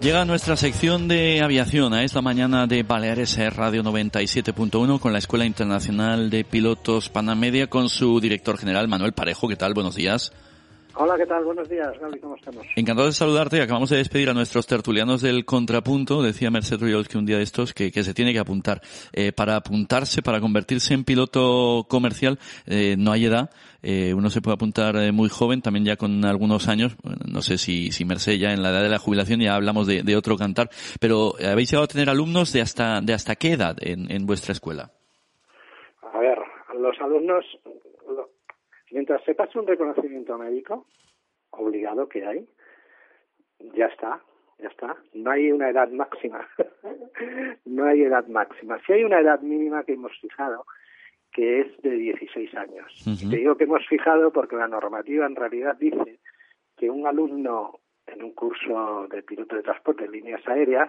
Llega nuestra sección de aviación a esta mañana de Baleares Radio 97.1 con la Escuela Internacional de Pilotos Panamedia con su director general Manuel Parejo. ¿Qué tal? Buenos días. Hola, ¿qué tal? Buenos días, Gaby, ¿cómo estamos? Encantado de saludarte. Acabamos de despedir a nuestros tertulianos del contrapunto. Decía Merced Riols que un día de estos que se tiene que apuntar. Para apuntarse, para convertirse en piloto comercial, no hay edad. Uno se puede apuntar muy joven, también ya con algunos años. No sé si Merced ya en la edad de la jubilación, ya hablamos de otro cantar. Pero ¿habéis llegado a tener alumnos de hasta qué edad en vuestra escuela? A ver, los alumnos... Mientras se pase un reconocimiento médico, obligado que hay, ya está. No hay una edad máxima. No hay edad máxima. Sí hay una edad mínima que hemos fijado, que es de 16 años. Uh-huh. Te digo que hemos fijado porque la normativa en realidad dice que un alumno en un curso de piloto de transporte en líneas aéreas,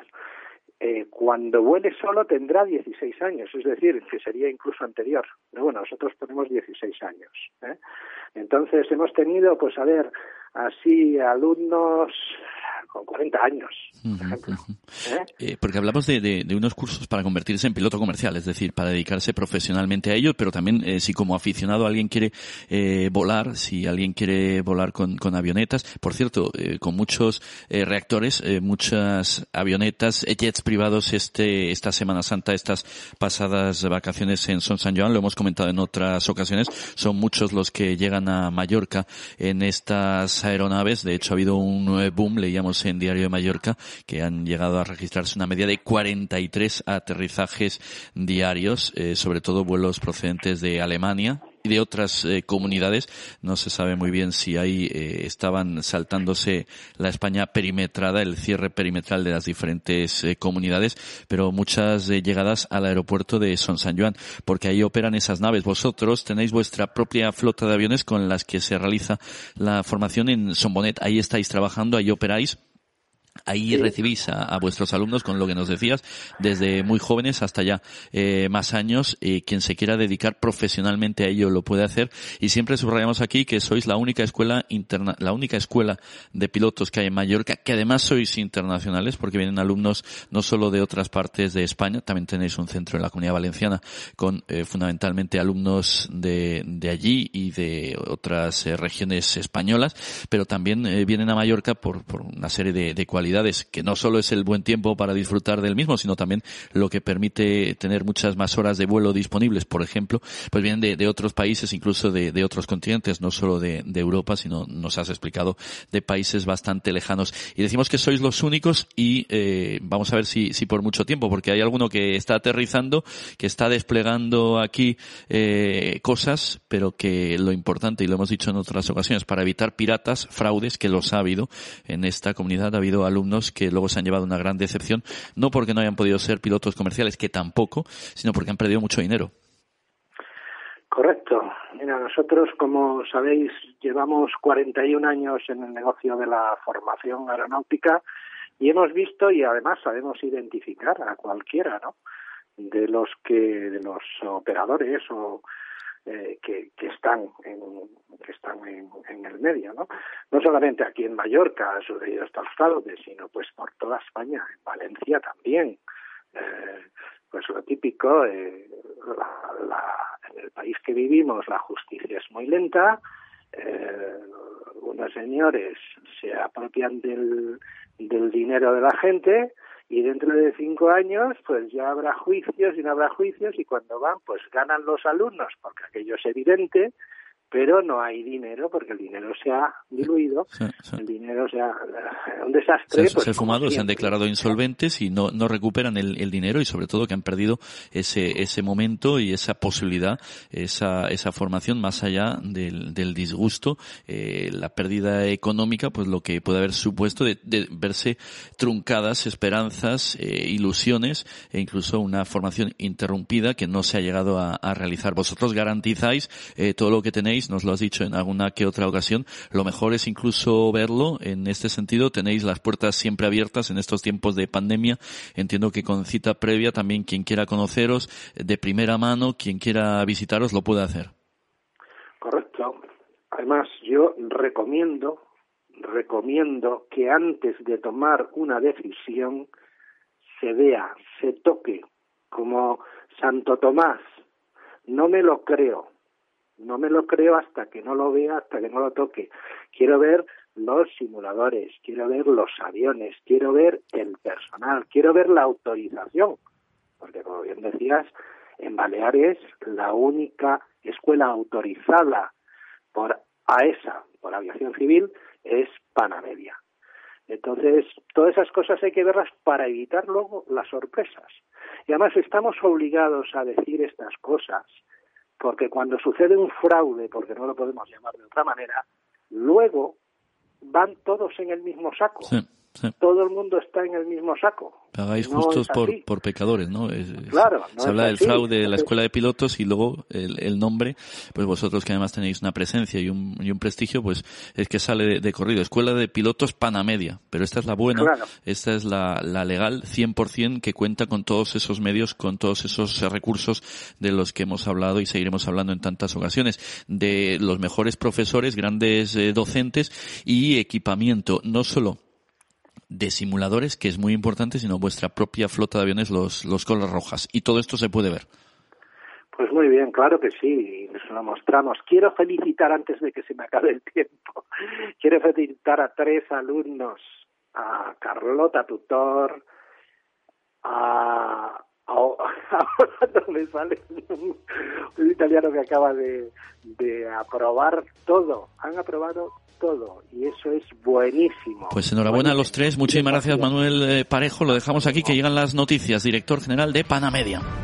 cuando vuele solo tendrá 16 años, es decir, que sería incluso anterior. Pero bueno, nosotros ponemos 16 años. Entonces hemos tenido, pues a ver, así alumnos con 40 años, por ejemplo. Porque hablamos de unos cursos para convertirse en piloto comercial, es decir, para dedicarse profesionalmente a ello, pero también si como aficionado alguien quiere volar, si alguien quiere volar con avionetas, por cierto, con muchos reactores, muchas avionetas, jets privados esta Semana Santa, estas pasadas vacaciones en Son San Joan, lo hemos comentado en otras ocasiones, son muchos los que llegan a Mallorca en estas aeronaves. De hecho ha habido un boom, leíamos en Diario de Mallorca, que han llegado a registrarse una media de 43 aterrizajes diarios, sobre todo vuelos procedentes de Alemania y de otras comunidades. No se sabe muy bien si ahí estaban saltándose la España perimetrada, el cierre perimetral de las diferentes comunidades, pero muchas llegadas al aeropuerto de Son San Joan, porque ahí operan esas naves. Vosotros tenéis vuestra propia flota de aviones con las que se realiza la formación en Son Bonet. Ahí estáis trabajando, ahí operáis. Ahí sí. Recibís a vuestros alumnos, con lo que nos decías, desde muy jóvenes hasta ya más años. Quien se quiera dedicar profesionalmente a ello lo puede hacer. Y siempre subrayamos aquí que sois la única escuela de pilotos que hay en Mallorca, que además sois internacionales, porque vienen alumnos no solo de otras partes de España, también tenéis un centro en la Comunidad Valenciana con fundamentalmente alumnos de allí y de otras regiones españolas, pero también vienen a Mallorca por una serie de cualidades, que no solo es el buen tiempo para disfrutar del mismo, sino también lo que permite tener muchas más horas de vuelo disponibles, por ejemplo, pues vienen de otros países, incluso de otros continentes, no solo de Europa, sino, nos has explicado, de países bastante lejanos. Y decimos que sois los únicos y vamos a ver si por mucho tiempo, porque hay alguno que está aterrizando, que está desplegando aquí cosas, pero que lo importante, y lo hemos dicho en otras ocasiones, para evitar piratas, fraudes, que los ha habido en esta comunidad, ha habido alumnos que luego se han llevado una gran decepción, no porque no hayan podido ser pilotos comerciales, que tampoco, sino porque han perdido mucho dinero. Correcto. Mira, nosotros, como sabéis, llevamos 41 años en el negocio de la formación aeronáutica y hemos visto y además sabemos identificar a cualquiera, ¿no?, de los operadores o que están en el medio, ¿no? No solamente aquí en Mallorca ha sucedido estos fraudes, sino pues por toda España, en Valencia también. Pues lo típico, en el país que vivimos la justicia es muy lenta, unos señores se apropian del dinero de la gente y dentro de 5 años pues ya habrá juicios y no habrá juicios, y cuando van pues ganan los alumnos porque aquello es evidente, pero no hay dinero porque el dinero se ha diluido, sí. El dinero se ha un desastre. Se han fumado, se han declarado insolventes y no recuperan el dinero, y sobre todo que han perdido ese momento y esa posibilidad, esa formación, más allá del disgusto, la pérdida económica, pues lo que puede haber supuesto de verse truncadas esperanzas, ilusiones e incluso una formación interrumpida que no se ha llegado a realizar. Vosotros garantizáis todo lo que tenéis, nos lo has dicho en alguna que otra ocasión. Lo mejor es incluso verlo. En este sentido, tenéis las puertas siempre abiertas en estos tiempos de pandemia. Entiendo que con cita previa también quien quiera conoceros de primera mano, quien quiera visitaros, lo puede hacer. Correcto. Además, yo recomiendo recomiendo que antes de tomar una decisión se vea, se toque, como Santo Tomás. No me lo creo hasta que no lo vea, hasta que no lo toque. Quiero ver los simuladores, quiero ver los aviones, quiero ver el personal, quiero ver la autorización, porque como bien decías, en Baleares la única escuela autorizada por AESA, por Aviación Civil, es Panamedia. Entonces, todas esas cosas hay que verlas para evitar luego las sorpresas. Y además estamos obligados a decir estas cosas, porque cuando sucede un fraude, porque no lo podemos llamar de otra manera, luego van todos en el mismo saco. Sí. Todo el mundo está en el mismo saco. Pagáis no justos por pecadores, ¿no? Claro. No se habla del así. fraude de la escuela de pilotos y luego el nombre, pues vosotros que además tenéis una presencia y un prestigio, pues es que sale de corrido. Escuela de pilotos Panamedia. Pero esta es la buena, claro. Esta es la legal 100% que cuenta con todos esos medios, con todos esos recursos de los que hemos hablado y seguiremos hablando en tantas ocasiones. De los mejores profesores, grandes docentes y equipamiento, no solo de simuladores, que es muy importante, sino vuestra propia flota de aviones, los Colas Rojas. Y todo esto se puede ver. Pues muy bien, claro que sí, nos lo mostramos. Quiero felicitar, antes de que se me acabe el tiempo, quiero felicitar a 3 alumnos, a Carlota Tutor, ahora no me sale un italiano que acaba de aprobar todo, han aprobado todo, y eso es buenísimo. Pues enhorabuena a los 3, muchísimas gracias Manuel Parejo, lo dejamos aquí, que llegan las noticias, director general de Panamedia.